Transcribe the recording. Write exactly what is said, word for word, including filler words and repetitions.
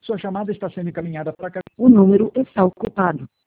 Sua chamada está sendo encaminhada para cá. O número está ocupado.